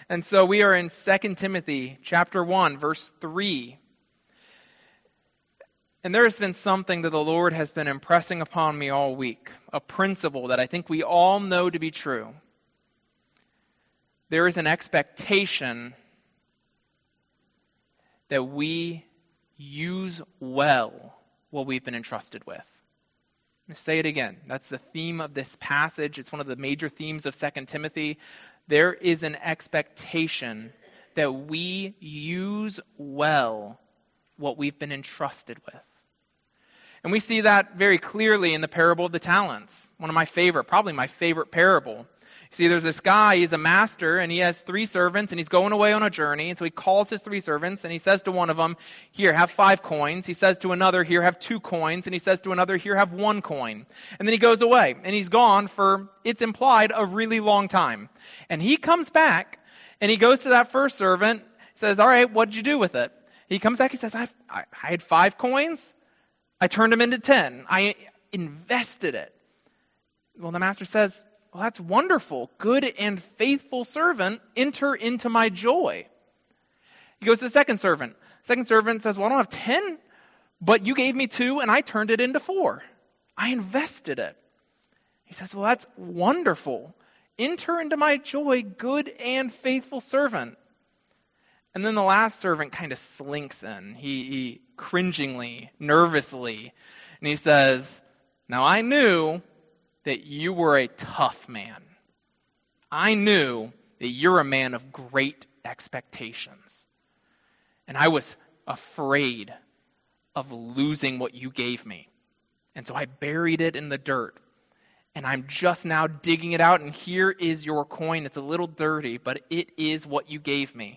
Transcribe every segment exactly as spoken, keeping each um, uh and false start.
And so we are in Second Timothy chapter one, verse three. And there has been something that the Lord has been impressing upon me all week, a principle that I think we all know to be true. There is an expectation that we use well what we've been entrusted with. Let me say it again. That's the theme of this passage. It's one of the major themes of Second Timothy. There is an expectation that we use well what we've been entrusted with. And we see that very clearly in the parable of the talents. One of my favorite, probably my favorite parable. See, there's this guy, he's a master, and he has three servants, and he's going away on a journey. And so he calls his three servants, and he says to one of them, here, have five coins. He says to another, here, have two coins. And he says to another, here, have one coin. And then he goes away, and he's gone for, it's implied, a really long time. And he comes back, and he goes to that first servant, says, all right, what did you do with it? He comes back, he says, I've, I, I had five coins. I turned them into ten. I invested it. Well, the master says, well, that's wonderful. Good and faithful servant, enter into my joy. He goes to the second servant. Second servant says, well, I don't have ten, but you gave me two and I turned it into four. I invested it. He says, well, that's wonderful. Enter into my joy, good and faithful servant. And then the last servant kind of slinks in. He, he cringingly, nervously, and he says, now I knew that you were a tough man. I knew that you're a man of great expectations. And I was afraid of losing what you gave me. And so I buried it in the dirt. And I'm just now digging it out, and here is your coin. It's a little dirty, but it is what you gave me.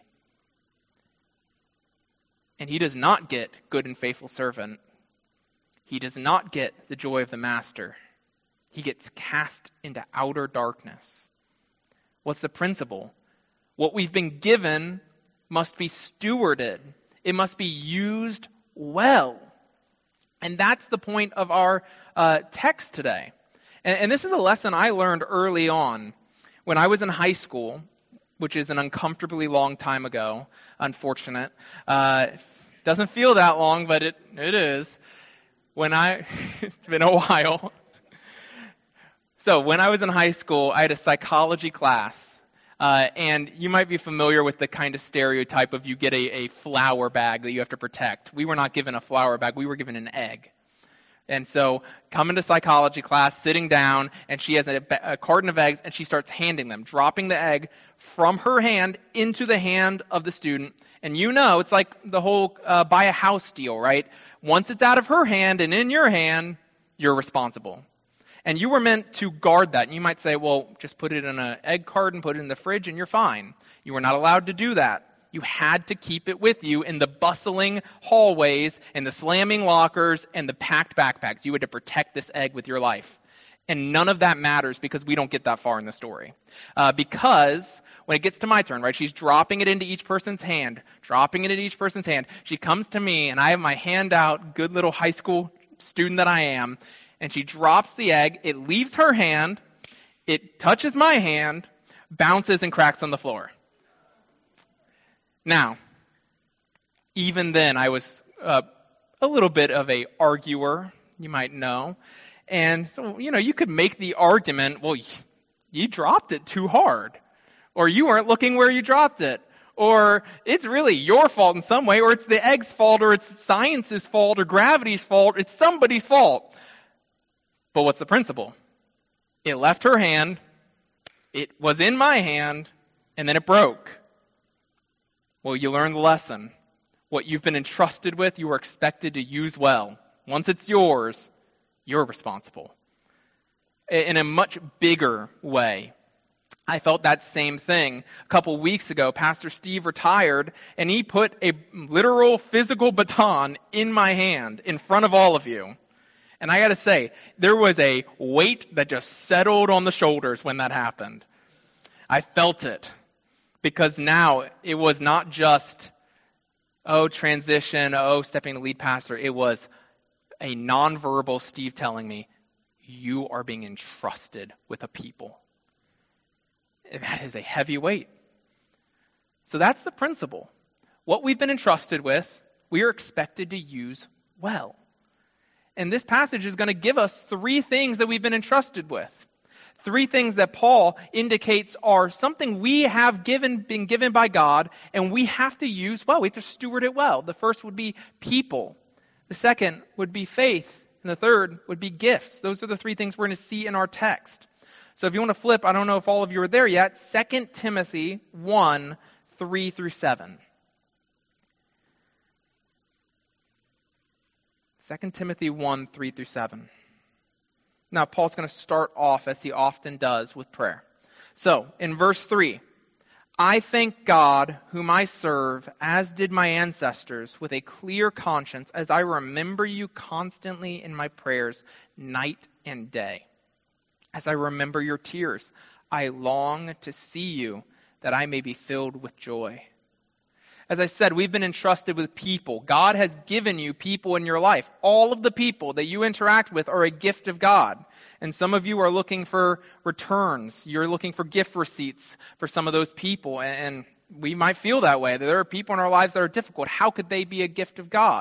And he does not get good and faithful servant. He does not get the joy of the master. He gets cast into outer darkness. What's the principle? What we've been given must be stewarded. It must be used well. And that's the point of our uh, text today. And, and this is a lesson I learned early on when I was in high school, which is an uncomfortably long time ago, unfortunate. Uh, doesn't feel that long, but it, it is. When I, it's been a while. So when I was in high school, I had a psychology class, uh, and you might be familiar with the kind of stereotype of you get a, a flour bag that you have to protect. We were not given a flour bag, we were given an egg. And so coming to psychology class, sitting down, and she has a, a carton of eggs, and she starts handing them, dropping the egg from her hand into the hand of the student. And you know, it's like the whole uh, buy a house deal, right? Once it's out of her hand and in your hand, you're responsible. And you were meant to guard that. And you might say, well, just put it in an egg carton, put it in the fridge, and you're fine. You were not allowed to do that. You had to keep it with you in the bustling hallways and the slamming lockers and the packed backpacks. You had to protect this egg with your life. And none of that matters because we don't get that far in the story. Uh, because when it gets to my turn, right, she's dropping it into each person's hand, dropping it into each person's hand. She comes to me, and I have my hand out, good little high school student that I am, and she drops the egg. It leaves her hand. It touches my hand, bounces, and cracks on the floor. Now, even then, I was uh, a little bit of a arguer, you might know. And so, you know, you could make the argument, well, you dropped it too hard. Or you weren't looking where you dropped it. Or it's really your fault in some way. Or it's the egg's fault. Or it's science's fault. Or gravity's fault. It's somebody's fault. But what's the principle? It left her hand. It was in my hand. And then it broke. Well, you learn the lesson. What you've been entrusted with, you are expected to use well. Once it's yours, you're responsible. In a much bigger way, I felt that same thing. A couple weeks ago, Pastor Steve retired, and he put a literal physical baton in my hand in front of all of you. And I got to say, there was a weight that just settled on the shoulders when that happened. I felt it. Because now it was not just, oh, transition, oh, stepping to lead pastor. It was a nonverbal Steve telling me, you are being entrusted with a people. And that is a heavy weight. So that's the principle. What we've been entrusted with, we are expected to use well. And this passage is going to give us three things that we've been entrusted with. Three things that Paul indicates are something we have given, been given by God, and we have to use well. We have to steward it well. The first would be people. The second would be faith. And the third would be gifts. Those are the three things we're going to see in our text. So if you want to flip, I don't know if all of you are there yet, Second Timothy one, three through seven. Second Timothy one, three through seven. Now, Paul's going to start off, as he often does, with prayer. So, in verse three, I thank God, whom I serve, as did my ancestors, with a clear conscience, as I remember you constantly in my prayers, night and day. As I remember your tears, I long to see you, that I may be filled with joy. As I said, we've been entrusted with people. God has given you people in your life. All of the people that you interact with are a gift of God. And some of you are looking for returns. You're looking for gift receipts for some of those people. And we might feel that way. There are people in our lives that are difficult. How could they be a gift of God?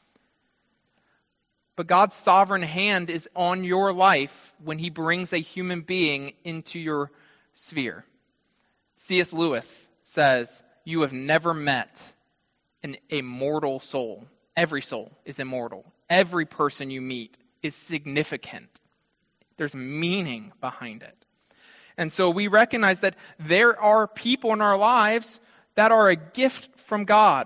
But God's sovereign hand is on your life when he brings a human being into your sphere. C S Lewis says, you have never met an immortal soul. Every soul is immortal. Every person you meet is significant. There's meaning behind it. And so we recognize that there are people in our lives that are a gift from God.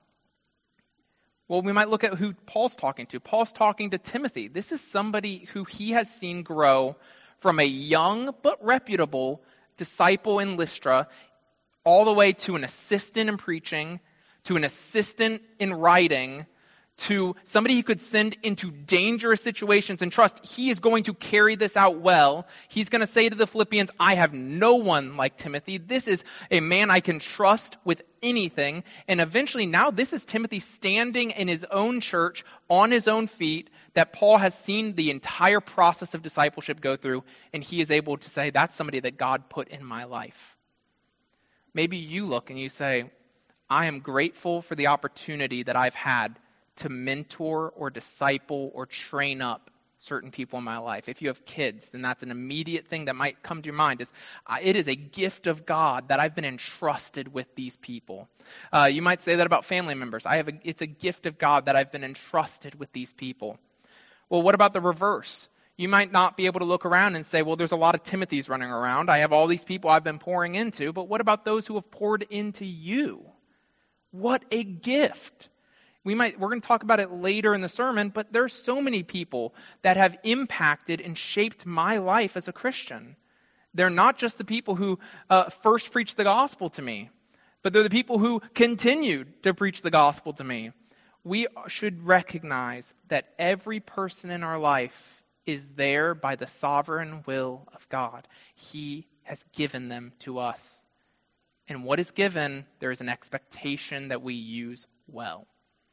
Well, we might look at who Paul's talking to. Paul's talking to Timothy. This is somebody who he has seen grow from a young but reputable disciple in Lystra all the way to an assistant in preaching, to an assistant in writing, to somebody he could send into dangerous situations and trust he is going to carry this out well. He's going to say to the Philippians, I have no one like Timothy. This is a man I can trust with anything. And eventually now this is Timothy standing in his own church on his own feet that Paul has seen the entire process of discipleship go through. And he is able to say, that's somebody that God put in my life. Maybe you look and you say, I am grateful for the opportunity that I've had to mentor or disciple or train up certain people in my life. If you have kids, then that's an immediate thing that might come to your mind. Is uh, it is a gift of God that I've been entrusted with these people. Uh, you might say that about family members. I have a, it's a gift of God that I've been entrusted with these people. Well, what about the reverse? You might not be able to look around and say, well, there's a lot of Timothys running around. I have all these people I've been pouring into. But what about those who have poured into you? What a gift. We might, we're going to talk about it later in the sermon, but there's so many people that have impacted and shaped my life as a Christian. They're not just the people who uh, first preached the gospel to me, but they're the people who continued to preach the gospel to me. We should recognize that every person in our life is there by the sovereign will of God. He has given them to us. And what is given, there is an expectation that we use well.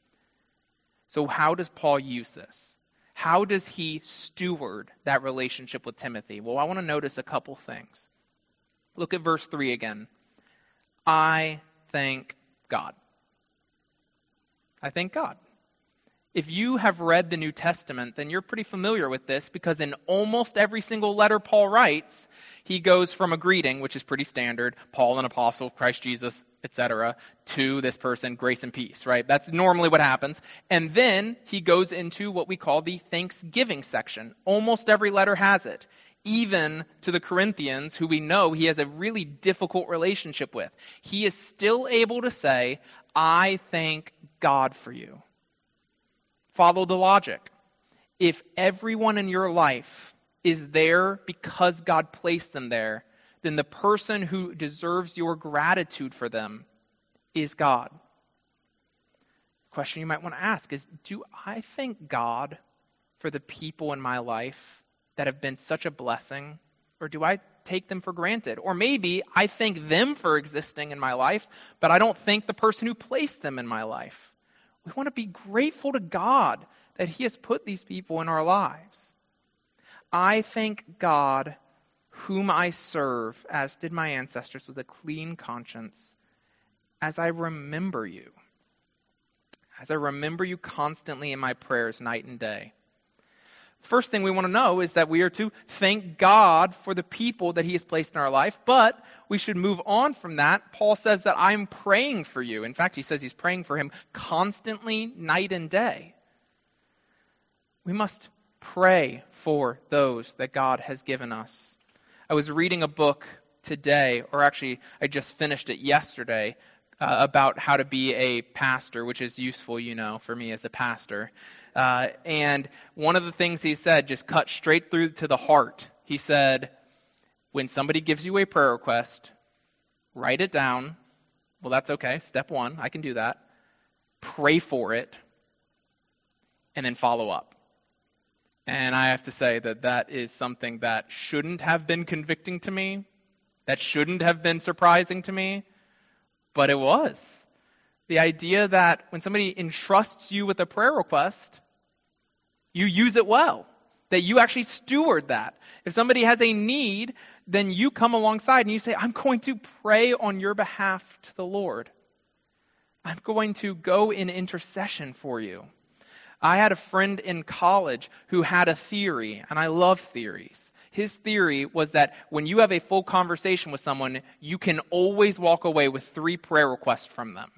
So how does Paul use this? How does he steward that relationship with Timothy? Well, I want to notice a couple things. Look at verse three again. I thank God. I thank God. If you have read the New Testament, then you're pretty familiar with this because in almost every single letter Paul writes, he goes from a greeting, which is pretty standard, Paul, an apostle of Christ Jesus, et cetera, to this person, grace and peace, right? That's normally what happens. And then he goes into what we call the thanksgiving section. Almost every letter has it. Even to the Corinthians, who we know he has a really difficult relationship with. He is still able to say, I thank God for you. Follow the logic. If everyone in your life is there because God placed them there, then the person who deserves your gratitude for them is God. The question you might want to ask is, do I thank God for the people in my life that have been such a blessing, or do I take them for granted? Or maybe I thank them for existing in my life, but I don't thank the person who placed them in my life. We want to be grateful to God that he has put these people in our lives. I thank God whom I serve, as did my ancestors, with a clean conscience, as I remember you. As I remember you constantly in my prayers night and day. First thing we want to know is that we are to thank God for the people that he has placed in our life, but we should move on from that. Paul says that I'm praying for you. In fact, he says he's praying for him constantly, night and day. We must pray for those that God has given us. I was reading a book today, or actually I just finished it yesterday, uh, about how to be a pastor, which is useful, you know, for me as a pastor. Uh, and one of the things he said just cut straight through to the heart. He said, when somebody gives you a prayer request, write it down. Well, that's okay. Step one, I can do that. Pray for it, and then follow up. And I have to say that that is something that shouldn't have been convicting to me, that shouldn't have been surprising to me, but it was. The idea that when somebody entrusts you with a prayer request, you use it well, that you actually steward that. If somebody has a need, then you come alongside and you say, I'm going to pray on your behalf to the Lord. I'm going to go in intercession for you. I had a friend in college who had a theory, and I love theories. His theory was that when you have a full conversation with someone, you can always walk away with three prayer requests from them.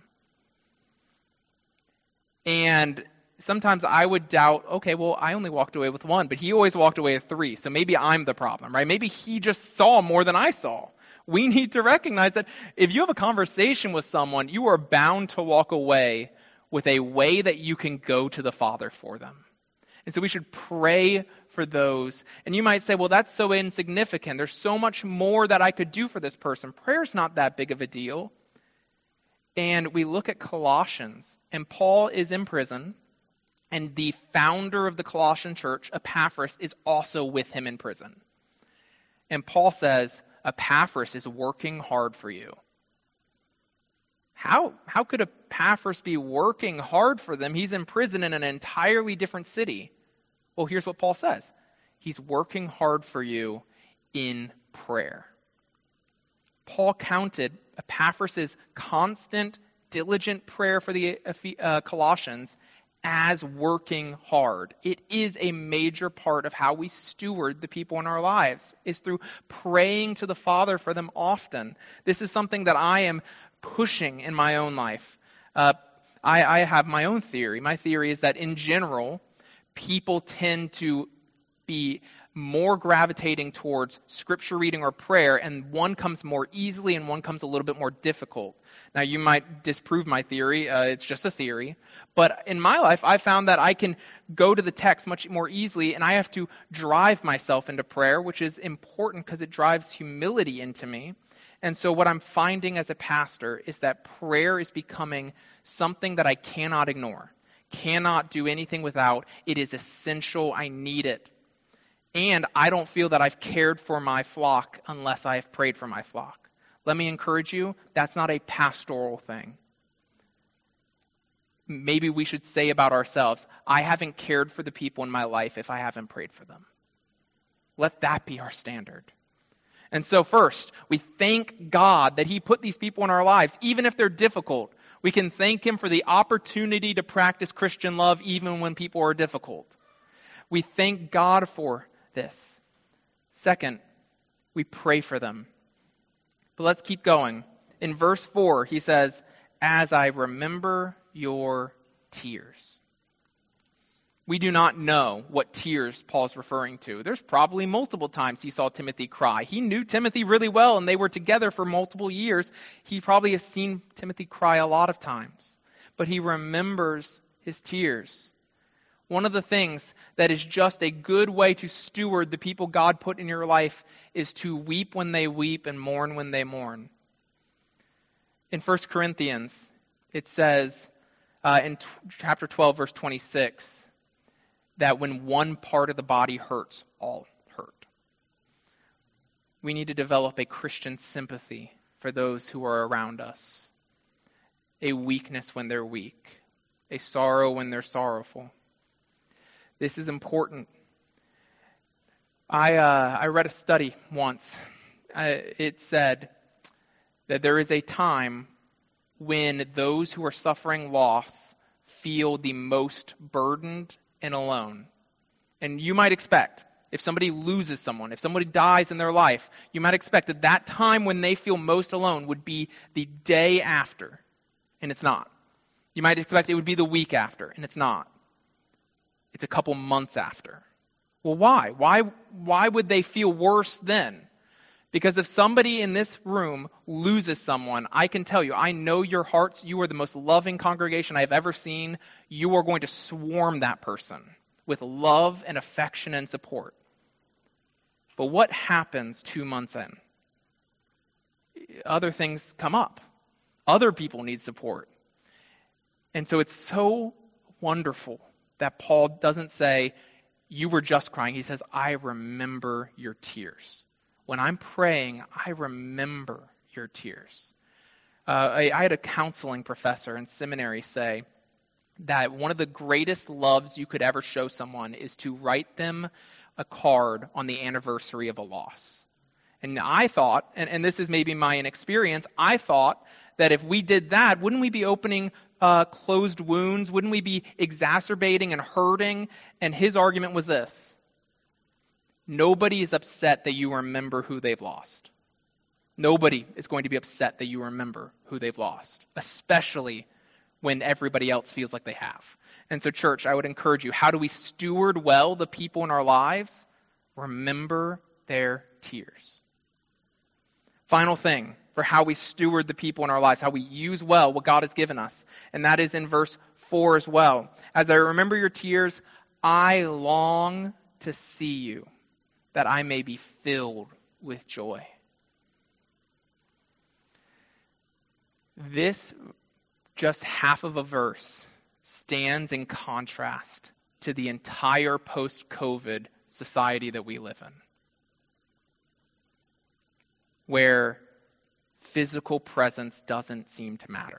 And sometimes I would doubt, okay, well, I only walked away with one, but he always walked away with three, so maybe I'm the problem, right? Maybe he just saw more than I saw. We need to recognize that if you have a conversation with someone, you are bound to walk away with a way that you can go to the Father for them. And so we should pray for those. And you might say, well, that's so insignificant. There's so much more that I could do for this person. Prayer's not that big of a deal. And we look at Colossians, and Paul is in prison, and the founder of the Colossian church, Epaphras, is also with him in prison. And Paul says, Epaphras is working hard for you. How, how could Epaphras be working hard for them? He's in prison in an entirely different city. Well, here's what Paul says. He's working hard for you in prayer. Paul counted Epaphras' constant, diligent prayer for the uh, Colossians as working hard. It is a major part of how we steward the people in our lives, is through praying to the Father for them often. This is something that I am pushing in my own life. Uh, I, I have my own theory. My theory is that in general, people tend to be more gravitating towards scripture reading or prayer, and one comes more easily and one comes a little bit more difficult. Now, you might disprove my theory. Uh, it's just a theory. But in my life, I found that I can go to the text much more easily, and I have to drive myself into prayer, which is important because it drives humility into me. And so what I'm finding as a pastor is that prayer is becoming something that I cannot ignore, cannot do anything without. It is essential. I need it. And I don't feel that I've cared for my flock unless I have prayed for my flock. Let me encourage you, that's not a pastoral thing. Maybe we should say about ourselves, I haven't cared for the people in my life if I haven't prayed for them. Let that be our standard. And so first, we thank God that he put these people in our lives, even if they're difficult. We can thank him for the opportunity to practice Christian love even when people are difficult. We thank God for this. Second, we pray for them. But let's keep going. In verse four, he says, as I remember your tears. We do not know what tears Paul's referring to. There's probably multiple times he saw Timothy cry. He knew Timothy really well, and they were together for multiple years. He probably has seen Timothy cry a lot of times. But he remembers his tears. One of the things that is just a good way to steward the people God put in your life is to weep when they weep and mourn when they mourn. In First Corinthians, it says uh, in t- chapter twelve, verse twenty-six, that when one part of the body hurts, all hurt. We need to develop a Christian sympathy for those who are around us, a weakness when they're weak, a sorrow when they're sorrowful. This is important. I uh, I read a study once. Uh, it said that there is a time when those who are suffering loss feel the most burdened and alone. And you might expect, if somebody loses someone, if somebody dies in their life, you might expect that that time when they feel most alone would be the day after, and it's not. You might expect it would be the week after, and it's not. It's a couple months after. Well, why? Why, why would they feel worse then? Because if somebody in this room loses someone, I can tell you, I know your hearts, you are the most loving congregation I've ever seen. You are going to swarm that person with love and affection and support. But what happens two months in? Other things come up. Other people need support. And so it's so wonderful that Paul doesn't say, you were just crying. He says, I remember your tears. When I'm praying, I remember your tears. Uh, I, I had a counseling professor in seminary say that one of the greatest loves you could ever show someone is to write them a card on the anniversary of a loss. And I thought, and, and this is maybe my inexperience, I thought that if we did that, wouldn't we be opening uh, closed wounds? Wouldn't we be exacerbating and hurting? And his argument was this: nobody is upset that you remember who they've lost. Nobody is going to be upset that you remember who they've lost, especially when everybody else feels like they have. And so, church, I would encourage you, how do we steward well the people in our lives? Remember their tears. Final thing for how we steward the people in our lives, how we use well what God has given us, and that is in verse four as well. As I remember your tears, I long to see you, that I may be filled with joy. This, just half of a verse, stands in contrast to the entire post-COVID society that we live in, where physical presence doesn't seem to matter,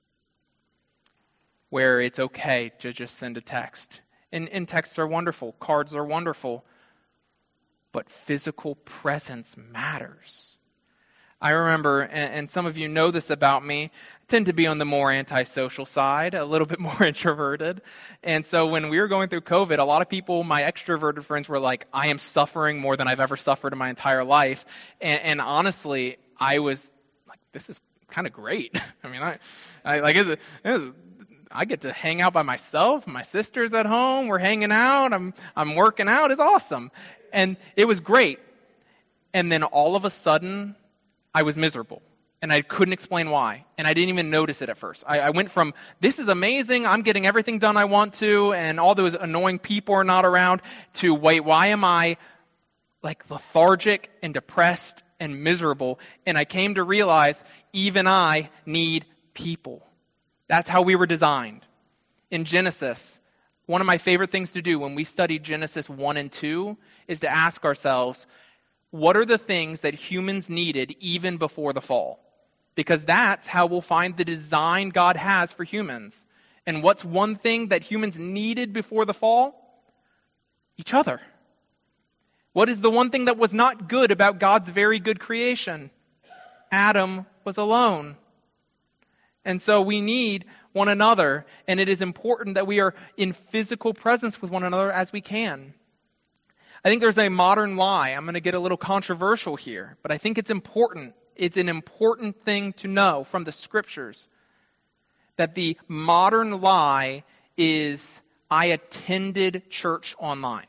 where it's okay to just send a text. And, and texts are wonderful, cards are wonderful, but physical presence matters. I remember, and, and some of you know this about me, I tend to be on the more antisocial side, a little bit more introverted. And so when we were going through COVID, a lot of people, my extroverted friends, were like, I am suffering more than I've ever suffered in my entire life. And, and honestly, I was like, this is kind of great. I mean, I, I like, it was, it was, I get to hang out by myself. My sister's at home. We're hanging out. I'm I'm working out. It's awesome. And it was great. And then all of a sudden, I was miserable. And I couldn't explain why. And I didn't even notice it at first. I, I went from, this is amazing, I'm getting everything done I want to, and all those annoying people are not around, to, wait, why am I like lethargic and depressed and miserable? And I came to realize, even I need people. That's how we were designed. In Genesis, one of my favorite things to do when we study Genesis one and two is to ask ourselves, what are the things that humans needed even before the fall? Because that's how we'll find the design God has for humans. And what's one thing that humans needed before the fall? Each other. What is the one thing that was not good about God's very good creation? Adam was alone. And so we need one another, and it is important that we are in physical presence with one another as we can. I think there's a modern lie. I'm going to get a little controversial here, but I think it's important. It's an important thing to know from the scriptures that the modern lie is, I attended church online.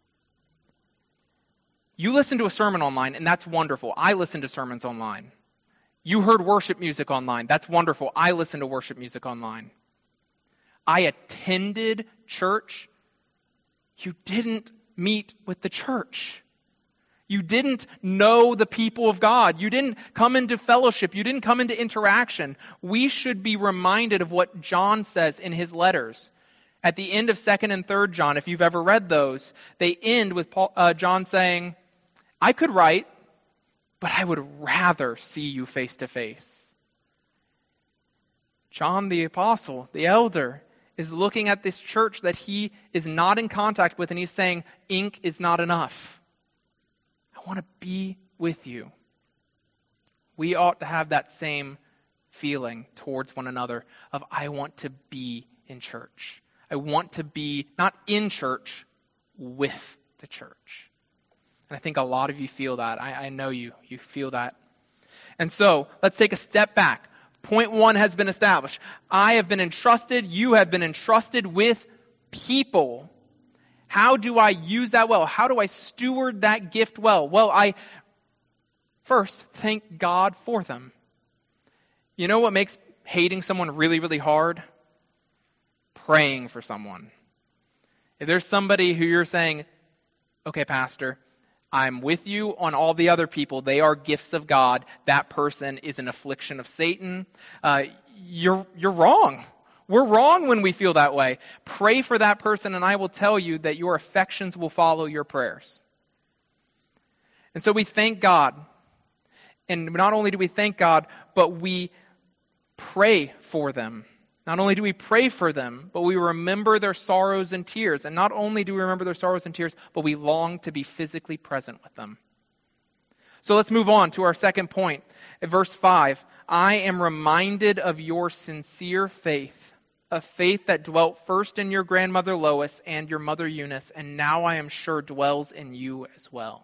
You listen to a sermon online, and that's wonderful. I listen to sermons online. You heard worship music online. That's wonderful. I listen to worship music online. I attended church. You didn't meet with the church. You didn't know the people of God. You didn't come into fellowship. You didn't come into interaction. We should be reminded of what John says in his letters. At the end of second and third John, if you've ever read those, they end with Paul, uh, John saying, I could write, but I would rather see you face to face. John the apostle, the elder, is looking at this church that he is not in contact with, and he's saying, ink is not enough. I want to be with you. We ought to have that same feeling towards one another of, I want to be in church. I want to be not in church, with the church. And I think a lot of you feel that. I, I know you, you feel that. And so let's take a step back. Point one has been established. I have been entrusted, you have been entrusted with people. How do I use that well? How do I steward that gift well? Well, I first thank God for them. You know what makes hating someone really, really hard? Praying for someone. If there's somebody who you're saying, okay, pastor, I'm with you on all the other people. They are gifts of God. That person is an affliction of Satan. Uh, you're, you're wrong. We're wrong when we feel that way. Pray for that person, and I will tell you that your affections will follow your prayers. And so we thank God. And not only do we thank God, but we pray for them. Not only do we pray for them, but we remember their sorrows and tears. And not only do we remember their sorrows and tears, but we long to be physically present with them. So let's move on to our second point. At verse five, I am reminded of your sincere faith, a faith that dwelt first in your grandmother Lois and your mother Eunice, and now I am sure dwells in you as well.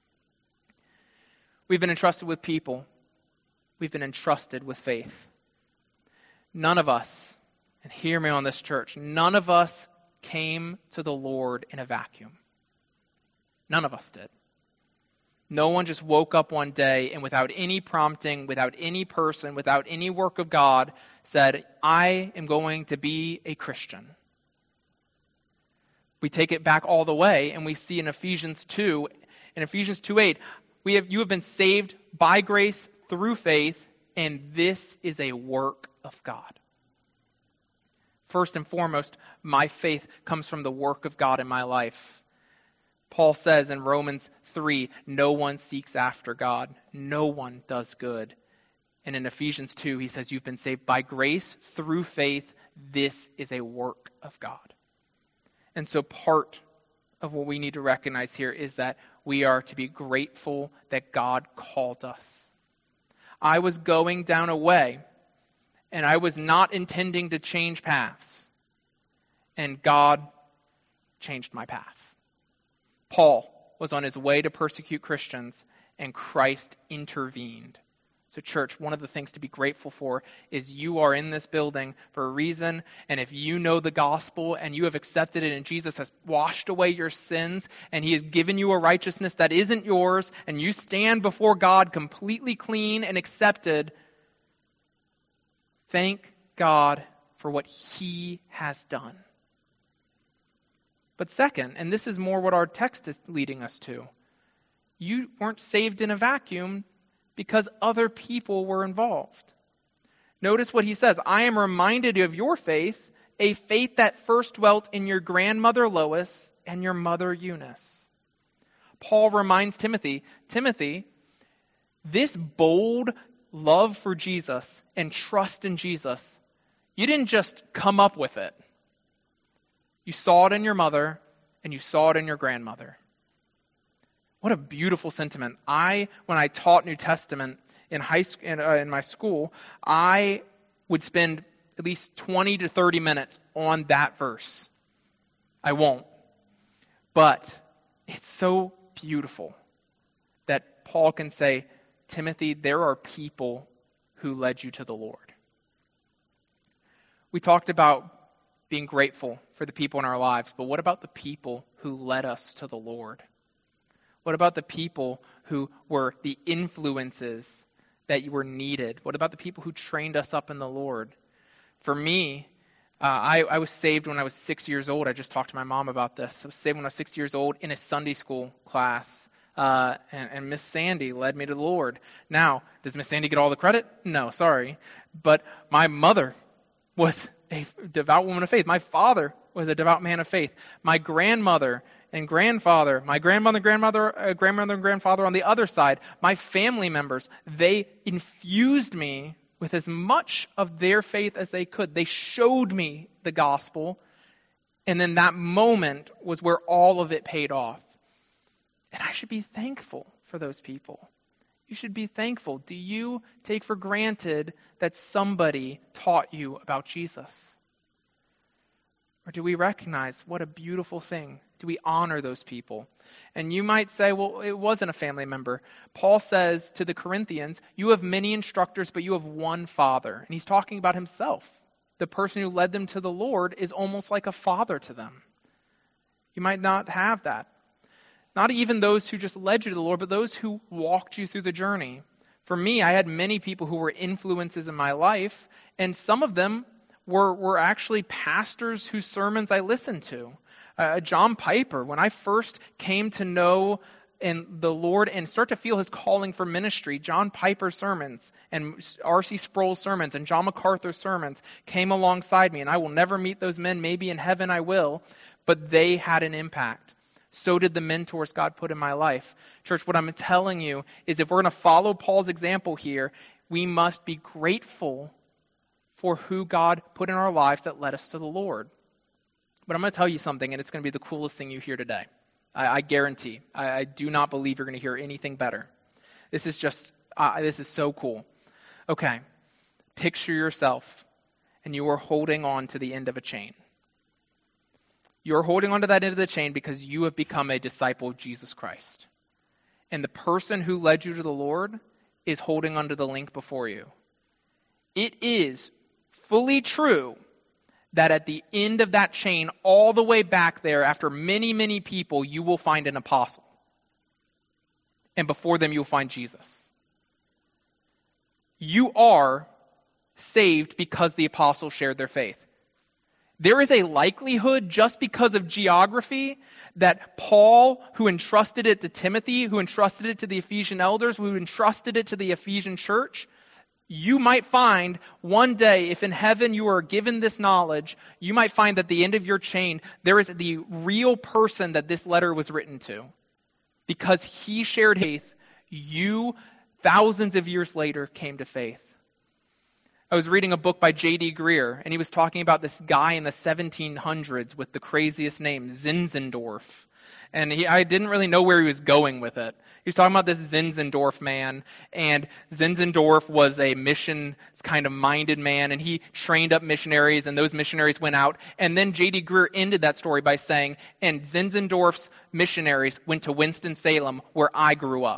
We've been entrusted with people. We've been entrusted with faith. None of us, and hear me on this church, none of us came to the Lord in a vacuum. None of us did. No one just woke up one day and without any prompting, without any person, without any work of God, said, I am going to be a Christian. We take it back all the way and we see in Ephesians two, in Ephesians two eight, we have, you have been saved by grace through faith, and this is a work of God. First and foremost, my faith comes from the work of God in my life. Paul says in Romans three, no one seeks after God. No one does good. And in Ephesians two, he says, you've been saved by grace through faith. This is a work of God. And so part of what we need to recognize here is that we are to be grateful that God called us. I was going down a way, and I was not intending to change paths. And God changed my path. Paul was on his way to persecute Christians, and Christ intervened. So church, one of the things to be grateful for is you are in this building for a reason, and if you know the gospel and you have accepted it and Jesus has washed away your sins and he has given you a righteousness that isn't yours, and you stand before God completely clean and accepted, thank God for what he has done. But second, and this is more what our text is leading us to, you weren't saved in a vacuum because other people were involved. Notice what he says, I am reminded of your faith, a faith that first dwelt in your grandmother Lois and your mother Eunice. Paul reminds Timothy, Timothy, this bold love for Jesus and trust in Jesus, you didn't just come up with it. You saw it in your mother and you saw it in your grandmother. What a beautiful sentiment. I, when I taught New Testament in high school, in, uh, in my school, I would spend at least twenty to thirty minutes on that verse. I won't. But it's so beautiful that Paul can say, Timothy, there are people who led you to the Lord. We talked about being grateful for the people in our lives, but what about the people who led us to the Lord? What about the people who were the influences that were needed? What about the people who trained us up in the Lord? For me, uh, I, I was saved when I was six years old. I just talked to my mom about this. I was saved when I was six years old in a Sunday school class. Uh, and, and Miss Sandy led me to the Lord. Now, does Miss Sandy get all the credit? No, sorry. But my mother was a devout woman of faith. My father was a devout man of faith. My grandmother and grandfather, my grandmother, grandmother, uh, grandmother and grandfather on the other side, my family members, they infused me with as much of their faith as they could. They showed me the gospel, and then that moment was where all of it paid off. And I should be thankful for those people. You should be thankful. Do you take for granted that somebody taught you about Jesus? Or do we recognize what a beautiful thing? Do we honor those people? And you might say, well, it wasn't a family member. Paul says to the Corinthians, you have many instructors, but you have one father. And he's talking about himself. The person who led them to the Lord is almost like a father to them. You might not have that. Not even those who just led you to the Lord, but those who walked you through the journey. For me, I had many people who were influences in my life, and some of them were, were actually pastors whose sermons I listened to. Uh, John Piper, when I first came to know and the Lord and start to feel his calling for ministry, John Piper's sermons and R C Sproul's sermons and John MacArthur's sermons came alongside me, and I will never meet those men. Maybe in heaven I will, but they had an impact. So did the mentors God put in my life. Church, what I'm telling you is if we're going to follow Paul's example here, we must be grateful for who God put in our lives that led us to the Lord. But I'm going to tell you something, and it's going to be the coolest thing you hear today. I, I guarantee. I, I do not believe you're going to hear anything better. This is just, uh, this is so cool. Okay, picture yourself, and you are holding on to the end of a chain. You're holding on to that end of the chain because you have become a disciple of Jesus Christ. And the person who led you to the Lord is holding onto the link before you. It is fully true that at the end of that chain, all the way back there, after many, many people, you will find an apostle. And before them, you'll find Jesus. You are saved because the apostles shared their faith. There is a likelihood, just because of geography, that Paul, who entrusted it to Timothy, who entrusted it to the Ephesian elders, who entrusted it to the Ephesian church, you might find one day, if in heaven you are given this knowledge, you might find that at the end of your chain, there is the real person that this letter was written to. Because he shared faith, you, thousands of years later, came to faith. I was reading a book by J D Greer, and he was talking about this guy in the seventeen hundreds with the craziest name, Zinzendorf. And he, I didn't really know where he was going with it. He was talking about this Zinzendorf man, and Zinzendorf was a mission kind of minded man, and he trained up missionaries, and those missionaries went out. And then J D Greer ended that story by saying, and Zinzendorf's missionaries went to Winston-Salem, where I grew up.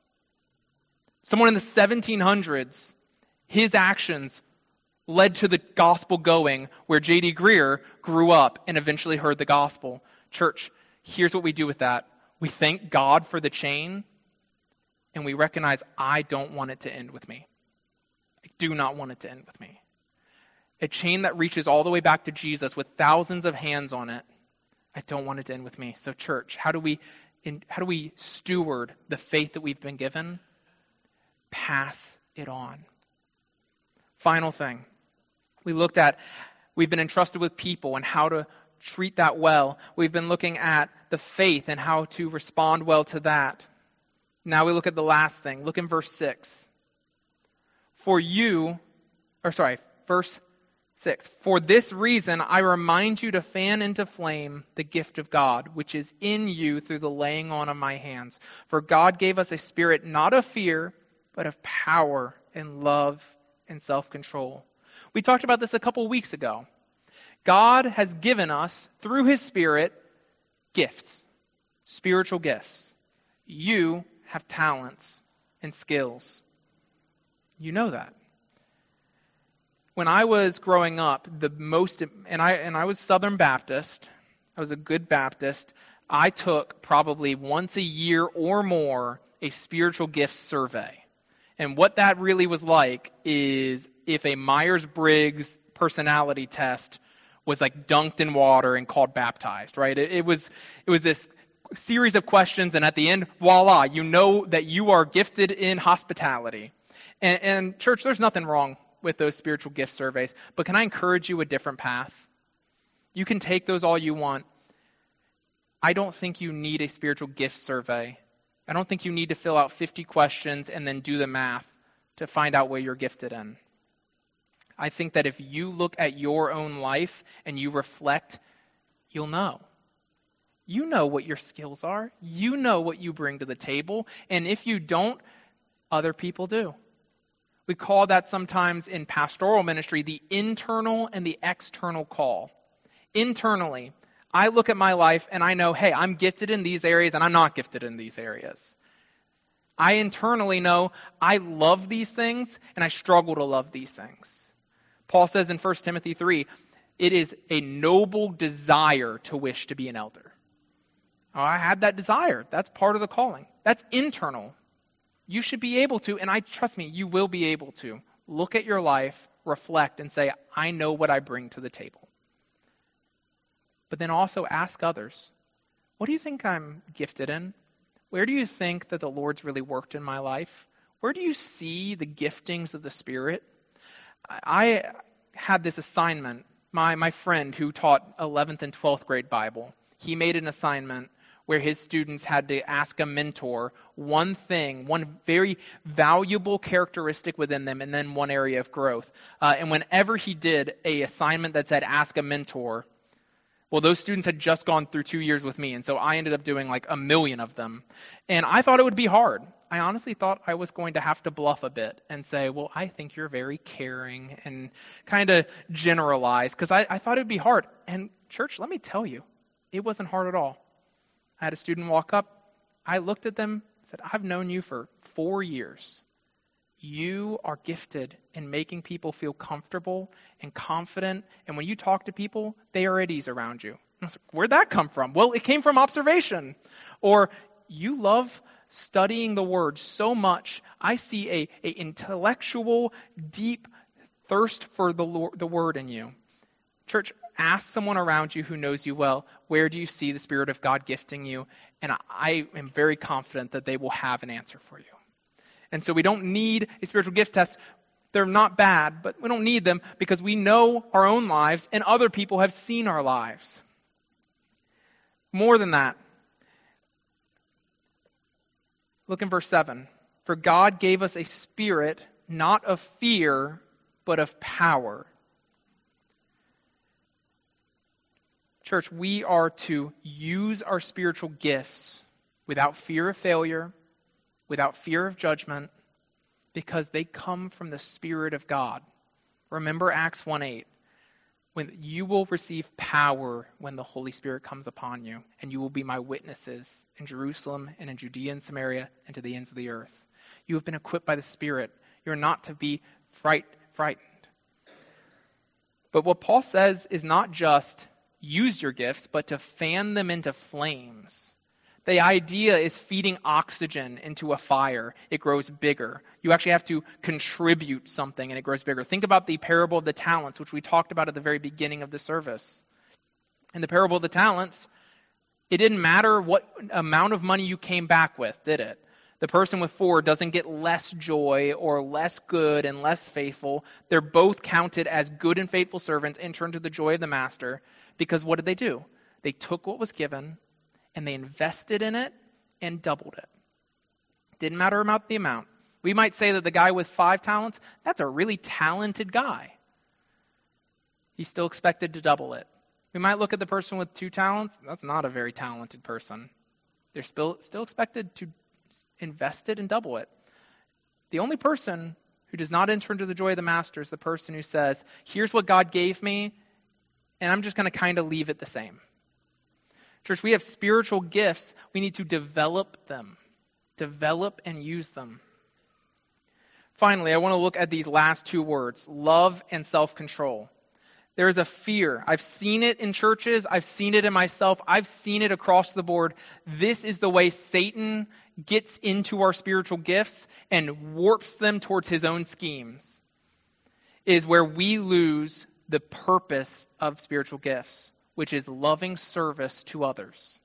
Someone in the seventeen hundreds, his actions led to the gospel going where J D Greer grew up and eventually heard the gospel. Church, here's what we do with that. We thank God for the chain, and we recognize I don't want it to end with me. I do not want it to end with me. A chain that reaches all the way back to Jesus with thousands of hands on it. I don't want it to end with me. So church, how do we, in, how do we steward the faith that we've been given? Pass it on. Final thing, we looked at, we've been entrusted with people and how to treat that well. We've been looking at the faith and how to respond well to that. Now we look at the last thing. Look in verse six. For you, or sorry, verse six. For this reason, I remind you to fan into flame the gift of God, which is in you through the laying on of my hands. For God gave us a spirit not of fear, but of power and love and self-control. We talked about this a couple weeks ago. God has given us, through his Spirit, gifts, spiritual gifts. You have talents and skills. You know that. When I was growing up, the most, and I and I was Southern Baptist, I was a good Baptist, I took probably once a year or more a spiritual gifts survey. And what that really was like is if a Myers-Briggs personality test was like dunked in water and called baptized, right? It, it was it was this series of questions, and at the end, voila, you know that you are gifted in hospitality. And, and church, there's nothing wrong with those spiritual gift surveys, but can I encourage you a different path? You can take those all you want. I don't think you need a spiritual gift survey. I don't think you need to fill out fifty questions and then do the math to find out where you're gifted in. I think that if you look at your own life and you reflect, you'll know. You know what your skills are. You know what you bring to the table. And if you don't Other people do. We call that sometimes in pastoral ministry the internal and the external call. Internally, I look at my life and I know, hey, I'm gifted in these areas and I'm not gifted in these areas. I internally know I love these things and I struggle to love these things. Paul says in First Timothy three, it is a noble desire to wish to be an elder. Oh, I had that desire. That's part of the calling. That's internal. You should be able to, and I trust me, you will be able to look at your life, reflect, and say, I know what I bring to the table. But then also ask others, what do you think I'm gifted in? Where do you think that the Lord's really worked in my life? Where do you see the giftings of the Spirit? I had this assignment. My, my friend who taught eleventh and twelfth grade Bible, he made an assignment where his students had to ask a mentor one thing, one very valuable characteristic within them, and then one area of growth. Uh, and whenever he did a assignment that said ask a mentor, well, those students had just gone through two years with me, and so I ended up doing like a million of them. And I thought it would be hard. I honestly thought I was going to have to bluff a bit and say, well, I think you're very caring, and kind of generalize, because I, I thought it would be hard. And church, let me tell you, it wasn't hard at all. I had a student walk up. I looked at them, said, I've known you for four years. You are gifted in making people feel comfortable and confident. And when you talk to people, they are at ease around you. And I was like, where'd that come from? Well, it came from observation. Or you love studying the word so much. I see a, a intellectual, deep thirst for the Lord, the word in you. Church, ask someone around you who knows you well, where do you see the Spirit of God gifting you? And I am very confident that they will have an answer for you. And so we don't need a spiritual gifts test. They're not bad, but we don't need them because we know our own lives and other people have seen our lives. More than that, look in verse seven. For God gave us a spirit not of fear, but of power. Church, we are to use our spiritual gifts without fear of failure, without fear of judgment, because they come from the Spirit of God. Remember Acts one eight, when you will receive power when the Holy Spirit comes upon you, and you will be my witnesses in Jerusalem and in Judea and Samaria and to the ends of the earth. You have been equipped by the Spirit. You're not to be fright, frightened. But what Paul says is not just use your gifts, but to fan them into flames. The idea is feeding oxygen into a fire. It grows bigger. You actually have to contribute something and it grows bigger. Think about the parable of the talents, which we talked about at the very beginning of the service. In the parable of the talents, it didn't matter what amount of money you came back with, did it? The person with four doesn't get less joy or less good and less faithful. They're both counted as good and faithful servants, enter into the joy of the master. Because what did they do? They took what was given and they invested in it and doubled it. Didn't matter about the amount. We might say that the guy with five talents, that's a really talented guy. He's still expected to double it. We might look at the person with two talents. That's not a very talented person. They're still, still expected to invest it and double it. The only person who does not enter into the joy of the master is the person who says, here's what God gave me, and I'm just going to kind of leave it the same. Church, we have spiritual gifts. We need to develop them. Develop and use them. Finally, I want to look at these last two words, love and self-control. There is a fear. I've seen it in churches. I've seen it in myself. I've seen it across the board. This is the way Satan gets into our spiritual gifts and warps them towards his own schemes, is where we lose the purpose of spiritual gifts, which is loving service to others.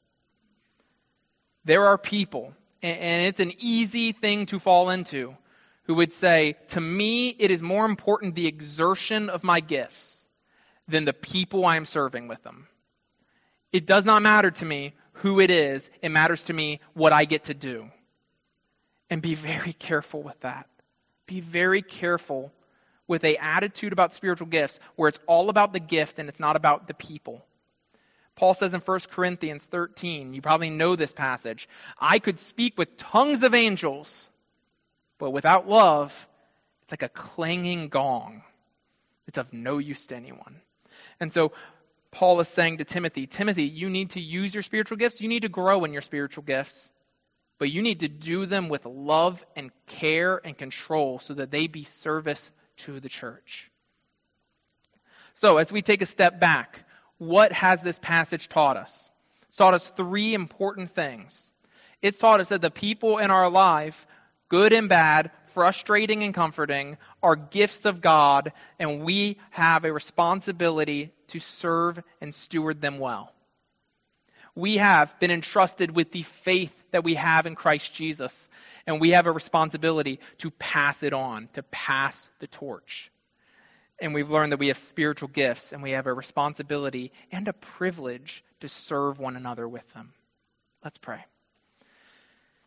There are people, and it's an easy thing to fall into, who would say, to me, it is more important the exertion of my gifts than the people I am serving with them. It does not matter to me who it is. It matters to me what I get to do. And be very careful with that. Be very careful with an attitude about spiritual gifts where it's all about the gift and it's not about the people. Paul says in First Corinthians thirteen, you probably know this passage, I could speak with tongues of angels, But without love, it's like a clanging gong. It's of no use to anyone. And so Paul is saying to Timothy, Timothy, you need to use your spiritual gifts. You need to grow in your spiritual gifts. But you need to do them with love and care and control so that they be service to the church. So as we take a step back, what has this passage taught us? It's taught us three important things. It's taught us that the people in our life, good and bad, frustrating and comforting, are gifts of God, and we have a responsibility to serve and steward them well. We have been entrusted with the faith that we have in Christ Jesus, and we have a responsibility to pass it on, to pass the torch. And we've learned that we have spiritual gifts, and we have a responsibility and a privilege to serve one another with them. Let's pray.